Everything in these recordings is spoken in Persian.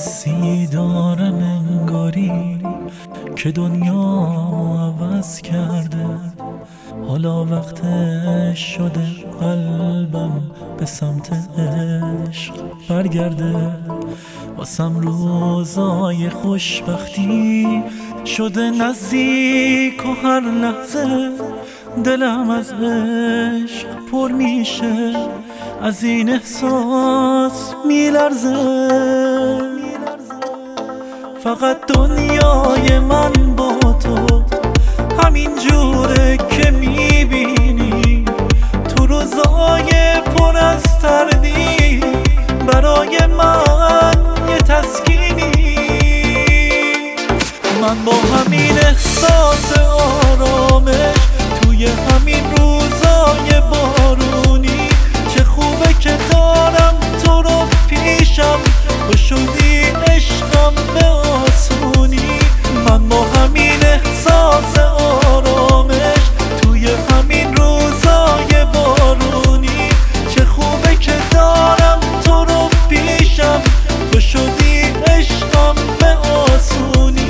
حسی دارم انگاری که دنیامو عوض کرده. حالا وقتش شده قلبم به سمت عشق برگرده. واسم روزای خوشبختی شده نزدیک و هر لحظه دلم از عشق پر میشه، از این احساس میلرزه. فقط دنیای من با تو همین جوره که میبینی، تو روزای پر از تردید برای من یه تسکینی. من با همین احساس آرامش توی همین روزای بارونی، چه خوبه که دارم تو رو پیشم، تو شدی عشقم به آسونی. من با همین احساس آرامش توی همین روزای بارونی، چه خوبه که دارم تو رو پیشم، تو شدی عشقم به آسونی.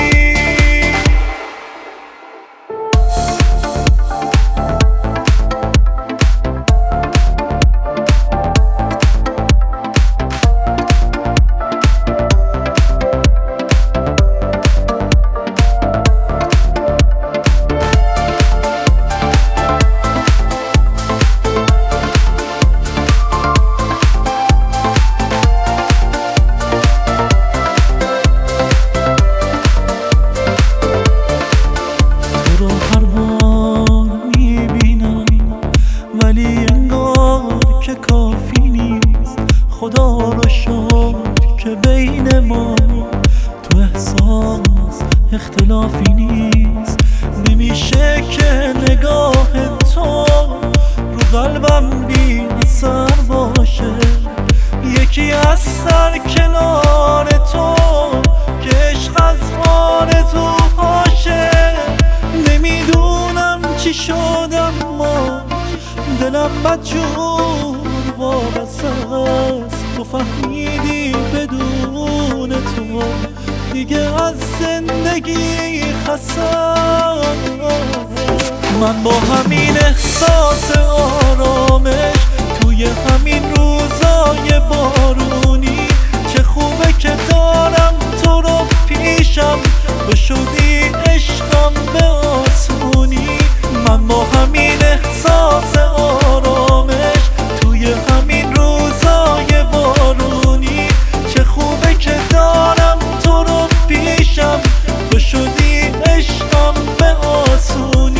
که کافی نیست، خدا رو شکر که بین ما تو احساس اختلافی نیست. نمیشه که نگاه تو رو قلبم بی اثر باشه، یکی از سر کنار تو که عشق از آرزوهاشه. نمیدونم چی شدم ما، دلم بدجور وابسته است. تو فهمیدی بدون تو دیگه از زندگی خستم. من با همین احساس آرامش توی همین روزای بارونی، چه خوبه که دارم تو رو پیشم، تو شدی عشقم به آسونی. من با همین احساس آرامش توی همین روزای بارونی، چه خوبه که دارم تو رو پیشم، تو شدی عشقم به آسونی.